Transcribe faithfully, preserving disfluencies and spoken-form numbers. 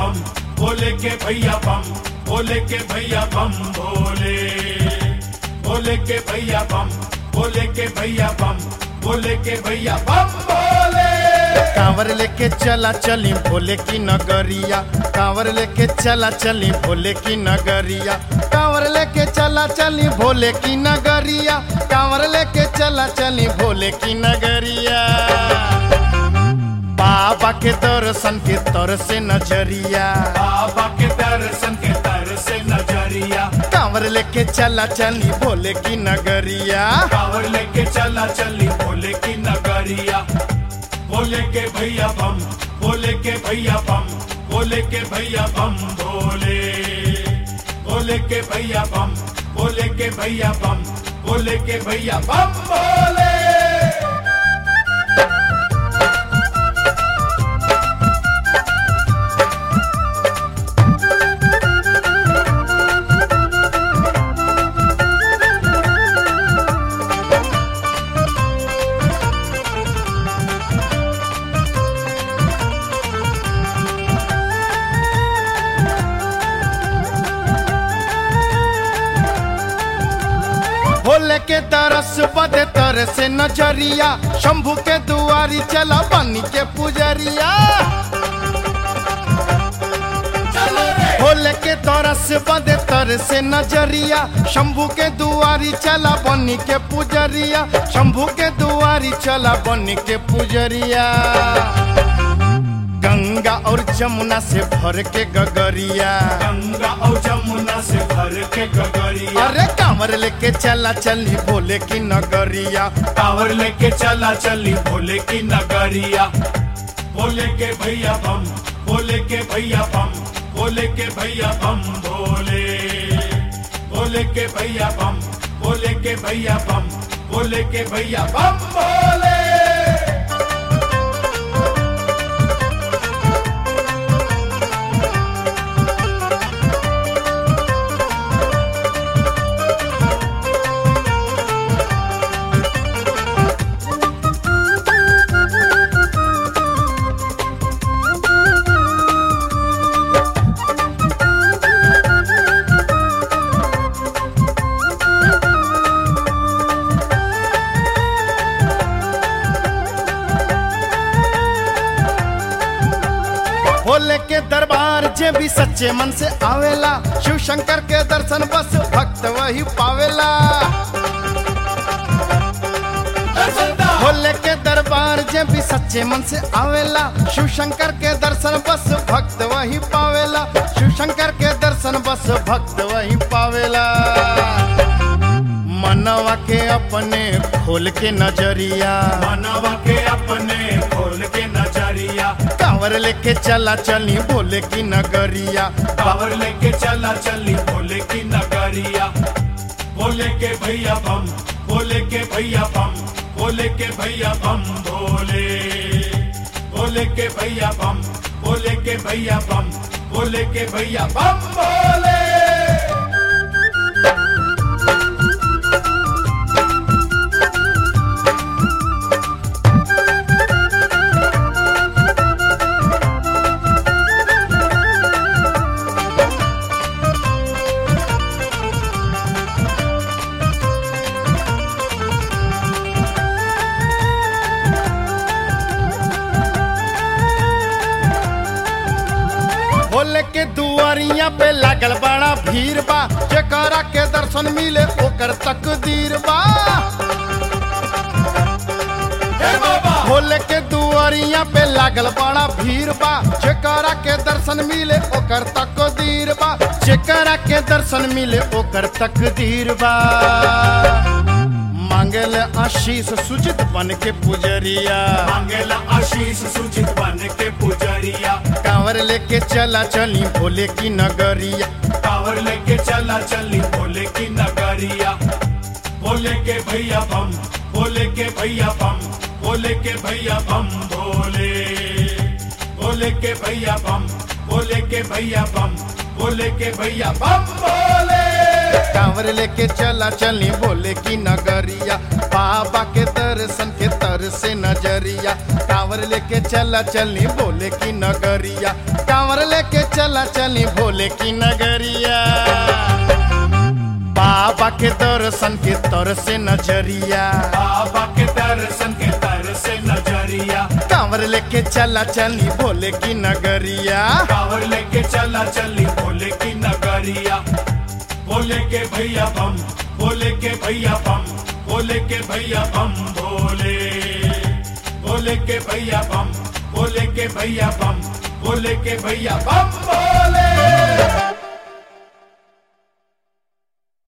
बम भोले के भैया बम भोले के भैया बम भोले भोले के भैया बम भोले के भैया बम भोले के भैया बम भोले। कांवर लेके चला चली भोले की नगरिया, कांवर लेके चला चली भोले की नगरिया, कांवर लेके चला चली भोले की नगरिया, कांवर लेके चला चली भोले की नगरिया। बाबा के दर्शन के तर से नजरिया, बाबा के दर्शन के तर से नजरिया, कांवर लेके चला चली भोले की नगरिया, कांवर लेके चला चली भोले की नगरिया। भोले के भैया बम भोले के भैया बम भोले के भैया बम भोले भोले के भैया बम भोले के भैया बम भोले के भैया बम भोले। भोले के तरस बदे तर से नजरिया, शंभू के दुआरी चला बनी के पुजरिया। भोले के तरस बदे तर से नजरिया, शंभू के दुआरी चला बनी के पुजरिया, शंभू के दुआरी चला बनी के पुजरिया। गंगा और जमुना से भर के गगरिया, गंगा और जमुना से भर के गगरिया। अरे कांवर लेके चला चली भोले की नगरिया, कांवर लेके चला चली भोले की नगरिया। भोले के भैया बम भोले के भैया बम भोले के भैया बम भोले भोले के भैया बम भोले के भैया बम भोले के भैया बम भोले। भोले के दरबार जे भी सच्चे मन से आवेला, शिव शंकर के दर्शन बस भक्त वही पावेला। भोले के दरबार जे भी सच्चे मन से आवेला, शिव शंकर के दर्शन बस भक्त वही पावेला, शिव शंकर के दर्शन बस भक्त वही पावेला। मनवा के अपने खोल के नजरिया, मनवा के अपने खोल के नजरिया, कांवर लेके चला चली भोले की नगरिया, कांवर लेके चला चली भोले की नगरिया। भोले के भैया बम भोले के भैया बम भोले के भैया बम भोले भोले के भैया बम भोले के भैया बम भोले के भैया बम भोले। भोले के दुआरिया पे लागल बड़ा भीड़ बा, जेकरा के दर्शन मिले ओकर तकदीर बा। भोले के दुआरिया पे लागल बड़ा भीड़ बा, जेकरा के दर्शन मिले ओकर तकदीर बा, जेकरा के दर्शन मिले ओकर तकदीर बा। मांगल आशीष सुजित बन के पुजरिया, मांगल आशीष सुजित बन के पुजरिया, कांवर लेके चला चली भोले की नगरिया, कांवर लेके चला चली भोले की नगरिया। भोले के भैया बम भोले के भैया बम भोले के भैया बम भोले भोले के भैया बम भोले के भैया बम भोले के भैया बम भोले। कांवर लेके चला चली भोले की नगरिया बाबा के दर्शन के तर से नजरिया कांवर लेके चला चली भोले की नगरिया कांवर लेके चला चली भोले की नगरिया बाबा के दर्शन के तर से नजरिया बाबा के दर्शन के तर से नजरिया कांवर लेके चला चली भोले की नगरिया कांवर लेके चला चली भोले की नगरिया भोले के भैया बम भोले के भैया बम भोले के भैया बम भोले भोले के भैया बम भोले के भैया बम भोले के भैया बम भोले